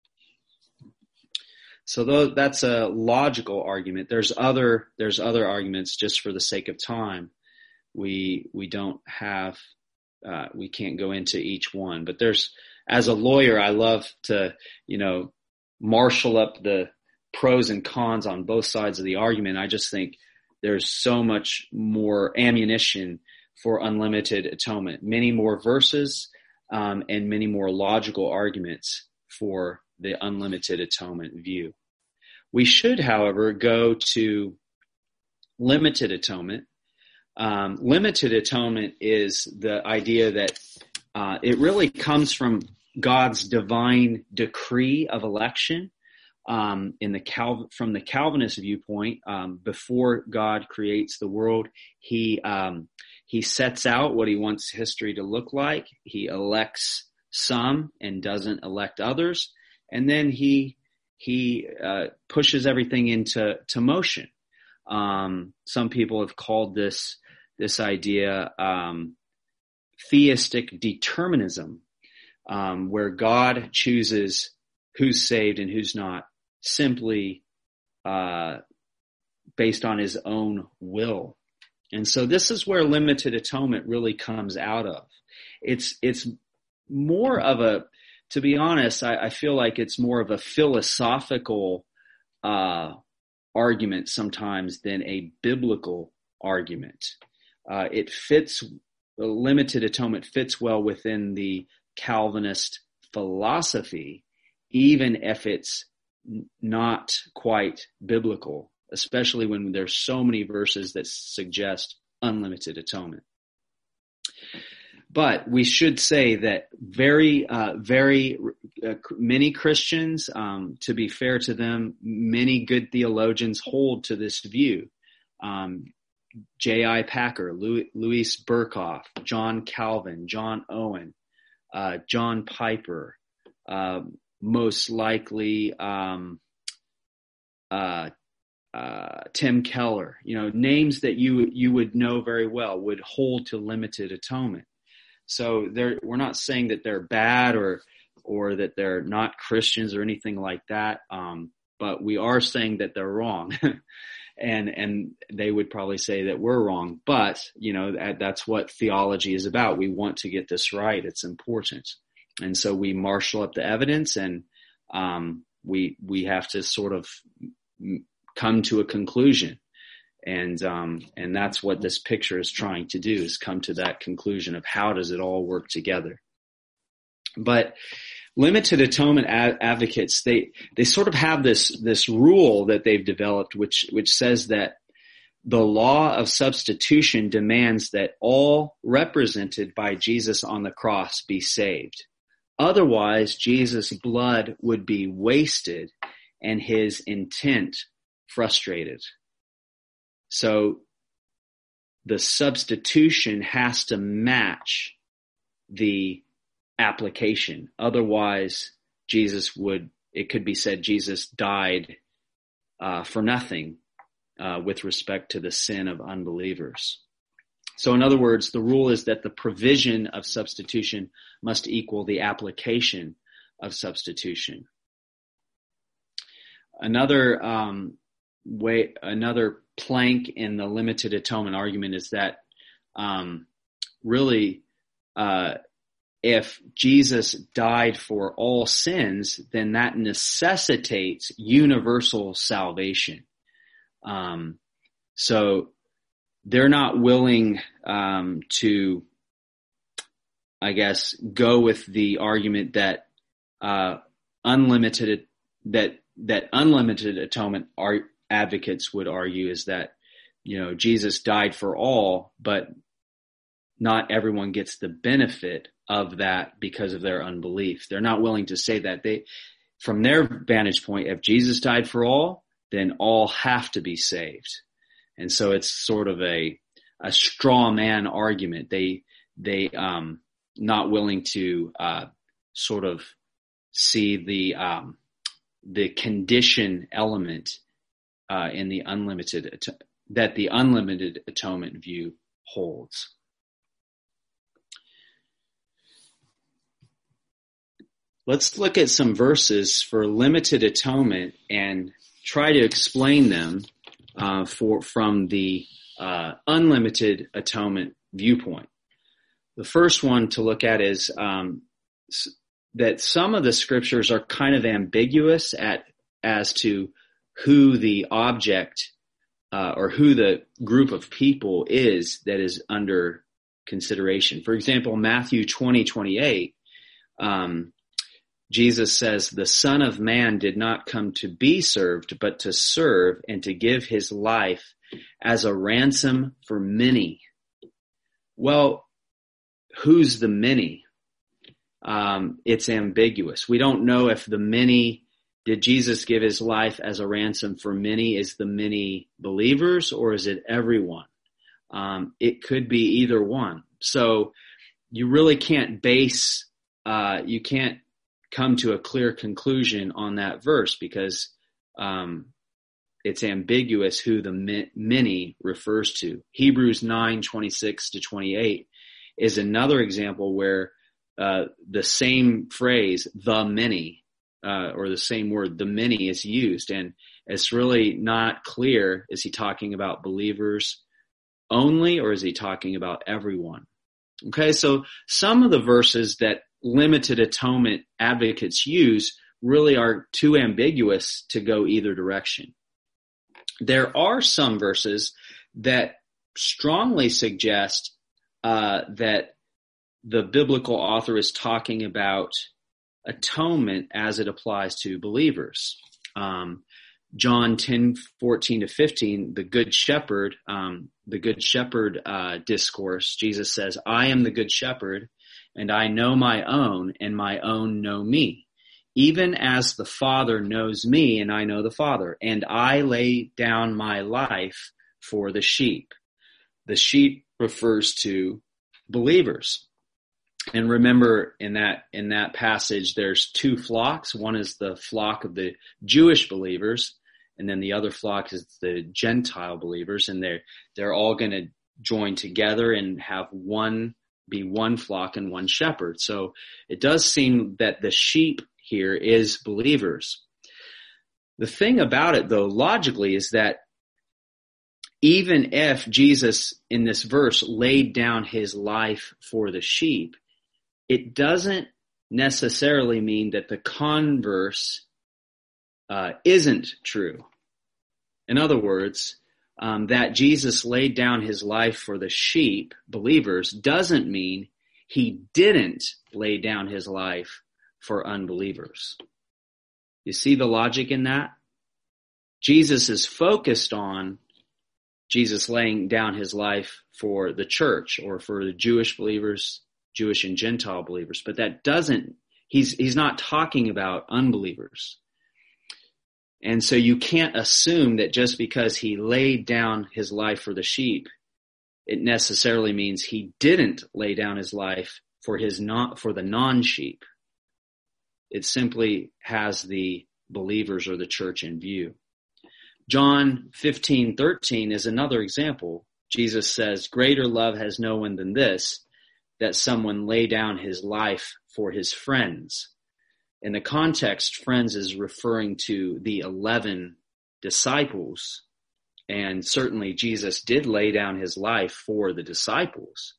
So that's a logical argument. There's other arguments. Just for the sake of time, we don't have, we can't go into each one. But as a lawyer, I love to, marshal up the pros and cons on both sides of the argument. I just think there's so much more ammunition for unlimited atonement, many more verses, and many more logical arguments for the unlimited atonement view. We should, however, go to limited atonement. Limited atonement is the idea that it really comes from God's divine decree of election. From the Calvinist viewpoint, before God creates the world, he sets out what he wants history to look like. He elects some and doesn't elect others, and then he pushes everything into motion. Some people have called this idea theistic determinism, where God chooses who's saved and who's not, simply based on his own will. And so this is where limited atonement really comes out of. It's more of a, to be honest, I feel like it's more of a philosophical argument sometimes than a biblical argument. Limited atonement fits well within the Calvinist philosophy, even if it's not quite biblical, especially when there's so many verses that suggest unlimited atonement. But we should say that very many Christians, to be fair to them, many good theologians hold to this view. J.I. Packer, Louis Berkhoff, John Calvin, John Owen, John Piper, most likely Tim Keller, names that you would know very well would hold to limited atonement. So we're not saying that they're bad or that they're not Christians or anything like that, but we are saying that they're wrong. And they would probably say that we're wrong, but that's what theology is about. We want to get this right. It's important. And so we marshal up the evidence, and we have to sort of come to a conclusion. And that's what this picture is trying to do, is come to that conclusion of how does it all work together. But limited atonement advocates, they sort of have this rule that they've developed, which says that the law of substitution demands that all represented by Jesus on the cross be saved. Otherwise, Jesus' blood would be wasted and his intent frustrated. So the substitution has to match the application. Otherwise, Jesus would it could be said Jesus died for nothing with respect to the sin of unbelievers. So in other words, the rule is that the provision of substitution must equal the application of substitution. Another another plank in the limited atonement argument is that if Jesus died for all sins, then that necessitates universal salvation. So they're not willing to, I guess, go with the argument that unlimited atonement advocates would argue is that, Jesus died for all, but not everyone gets the benefit of that because of their unbelief. They're not willing to say that. From their vantage point, if Jesus died for all, then all have to be saved. And so it's sort of a straw man argument. They not willing to sort of see the condition element in the unlimited atonement view holds. Let's look at some verses for limited atonement and try to explain them from the unlimited atonement viewpoint. The first one to look at is that some of the scriptures are kind of ambiguous as to who the object or who the group of people is that is under consideration. For example, Matthew 20:28, Jesus says, "The Son of Man did not come to be served, but to serve and to give his life as a ransom for many." Well, who's the many? It's ambiguous. We don't know if the many, did Jesus give his life as a ransom for many? Is the many believers or is it everyone? It could be either one. So you really can't you can't come to a clear conclusion on that verse because it's ambiguous who the many refers to. Hebrews 9:26-28 is another example where the same phrase, the many, or the same word, the many, is used. And it's really not clear, is he talking about believers only or is he talking about everyone? Okay, so some of the verses that limited atonement advocates use really are too ambiguous to go either direction. There are some verses that strongly suggest that the biblical author is talking about atonement as it applies to believers. John 10:14-15, the Good Shepherd discourse, Jesus says, "I am the Good Shepherd, and I know my own, and my own know me. Even as the Father knows me, and I know the Father, and I lay down my life for the sheep." The sheep refers to believers. And remember, in that passage, there's two flocks. One is the flock of the Jewish believers, and then the other flock is the Gentile believers, and they're all going to join together and have one flock and one shepherd. So it does seem that the sheep here is believers. The thing about it, though, logically, is that even if Jesus in this verse laid down his life for the sheep, it doesn't necessarily mean that the converse isn't true. In other words, that Jesus laid down his life for the sheep, believers, doesn't mean he didn't lay down his life for unbelievers. You see the logic in that? Jesus is focused on Jesus laying down his life for the church or for the Jewish believers, Jewish and Gentile believers, but that doesn't, he's not talking about unbelievers. And so you can't assume that just because he laid down his life for the sheep, it necessarily means he didn't lay down his life for the non-sheep. It simply has the believers or the church in view. John 15:13 is another example. Jesus says, "Greater love has no one than this, that someone lay down his life for his friends." In the context, friends is referring to the 11 disciples. And certainly Jesus did lay down his life for the disciples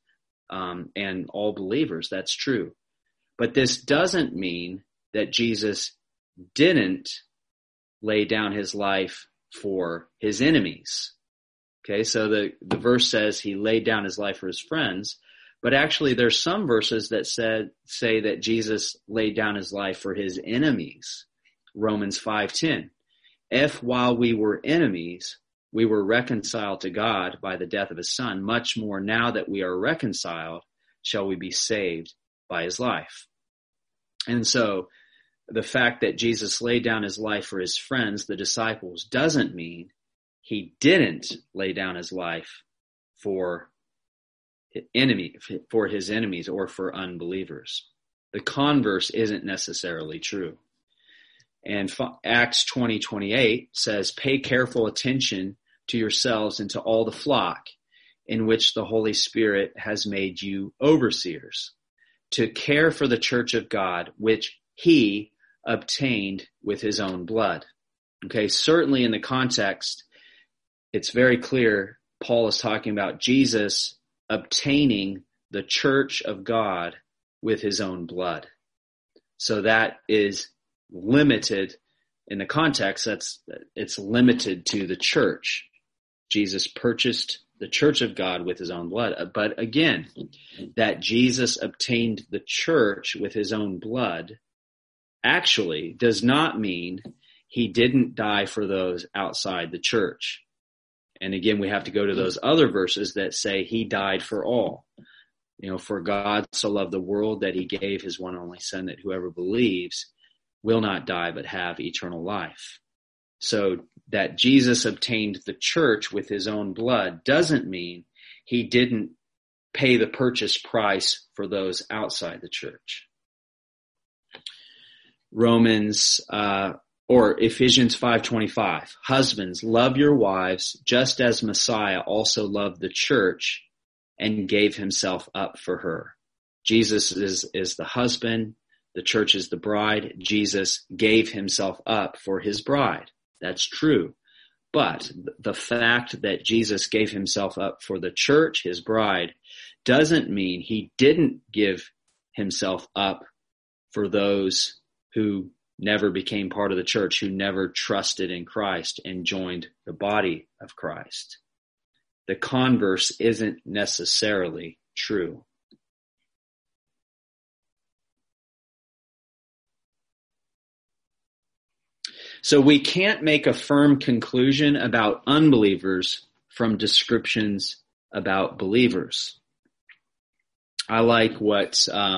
and all believers. That's true. But this doesn't mean that Jesus didn't lay down his life for his enemies. Okay, so the verse says he laid down his life for his friends, but actually there's some verses that say that Jesus laid down his life for his enemies. Romans 5:10. If while we were enemies, we were reconciled to God by the death of his son, much more now that we are reconciled, shall we be saved by his life. And so the fact that Jesus laid down his life for his friends, the disciples, doesn't mean he didn't lay down his life for his enemies or for unbelievers. The converse isn't necessarily true. And Acts 20:28 says, "Pay careful attention to yourselves and to all the flock in which the Holy Spirit has made you overseers, to care for the church of God, which he obtained with his own blood." Okay, certainly in the context, it's very clear Paul is talking about Jesus obtaining the church of God with his own blood. So that is limited in the context. It's limited to the church. Jesus purchased the church of God with his own blood. But again, that Jesus obtained the church with his own blood actually does not mean he didn't die for those outside the church. And again, we have to go to those other verses that say he died for all. For God so loved the world that he gave his one and only son, that whoever believes will not die but have eternal life. So that Jesus obtained the church with his own blood doesn't mean he didn't pay the purchase price for those outside the church. Ephesians 5:25, "Husbands, love your wives just as Messiah also loved the church and gave himself up for her." Jesus is the husband. The church is the bride. Jesus gave himself up for his bride. That's true. But the fact that Jesus gave himself up for the church, his bride, doesn't mean he didn't give himself up for those who never became part of the church, who never trusted in Christ and joined the body of Christ. The converse isn't necessarily true. So we can't make a firm conclusion about unbelievers from descriptions about believers. I like what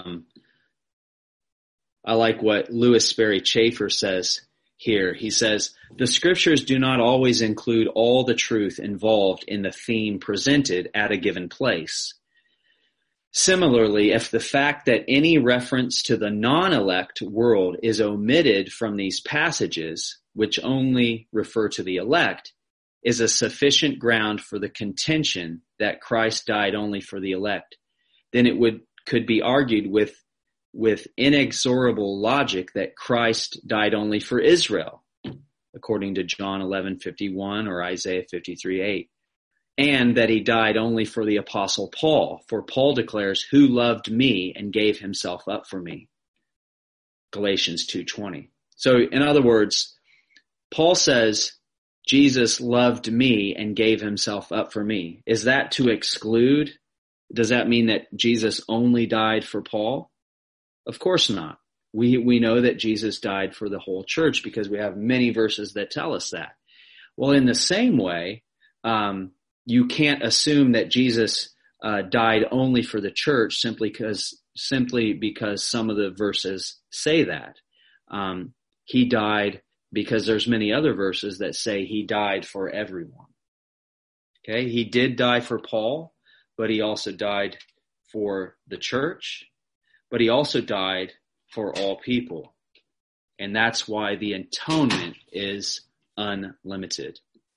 Louis Sperry Chafer says here. He says, "The scriptures do not always include all the truth involved in the theme presented at a given place. Similarly, if the fact that any reference to the non-elect world is omitted from these passages, which only refer to the elect, is a sufficient ground for the contention that Christ died only for the elect, then it could be argued with inexorable logic that Christ died only for Israel, according to John 11:51 or Isaiah 53:8. And that he died only for the apostle Paul, for Paul declares, 'Who loved me and gave himself up for me?' Galatians 2:20. So in other words, Paul says, Jesus loved me and gave himself up for me. Is that to exclude? Does that mean that Jesus only died for Paul? Of course not. We know that Jesus died for the whole church because we have many verses that tell us that. Well, in the same way, you can't assume that Jesus died only for the church simply because some of the verses say that. He died because there's many other verses that say he died for everyone. Okay, he did die for Paul, but he also died for the church, but he also died for all people. And that's why the atonement is unlimited.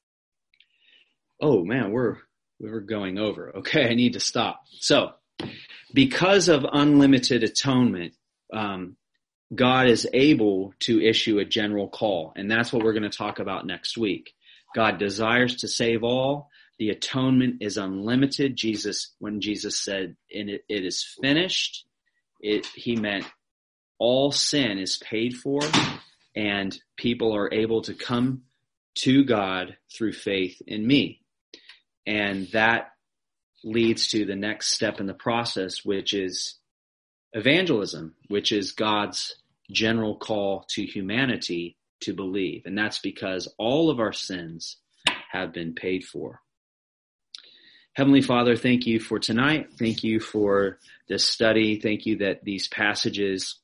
Oh man, we're going over. Okay, I need to stop. So, because of unlimited atonement, God is able to issue a general call, and that's what we're going to talk about next week. God desires to save all. The atonement is unlimited. When Jesus said, "It is finished," he meant all sin is paid for, and people are able to come to God through faith in me. And that leads to the next step in the process, which is evangelism, which is God's general call to humanity to believe. And that's because all of our sins have been paid for. Heavenly Father, thank you for tonight. Thank you for this study. Thank you that these passages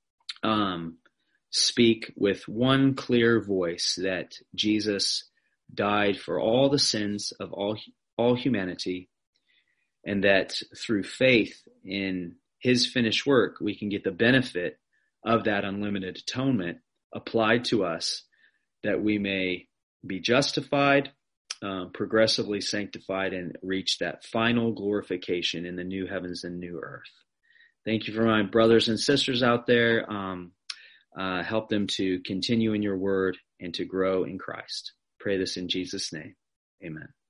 speak with one clear voice, that Jesus died for all the sins of all humanity, and that through faith in his finished work, we can get the benefit of that unlimited atonement applied to us, that we may be justified, progressively sanctified, and reach that final glorification in the new heavens and new earth. Thank you for my brothers and sisters out there. Help them to continue in your word and to grow in Christ. Pray this in Jesus' name. Amen.